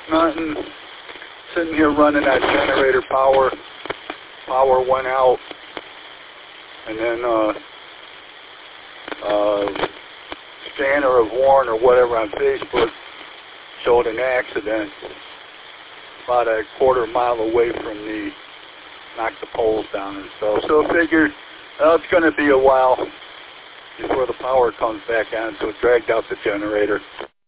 Nothing. Sitting here running that generator power. Power went out. And then Scanner of Warren or whatever on Facebook showed an accident about a quarter mile away from the, knocked the poles down and stuff. So I figured it's going to be a while before the power comes back on, so it dragged out the generator.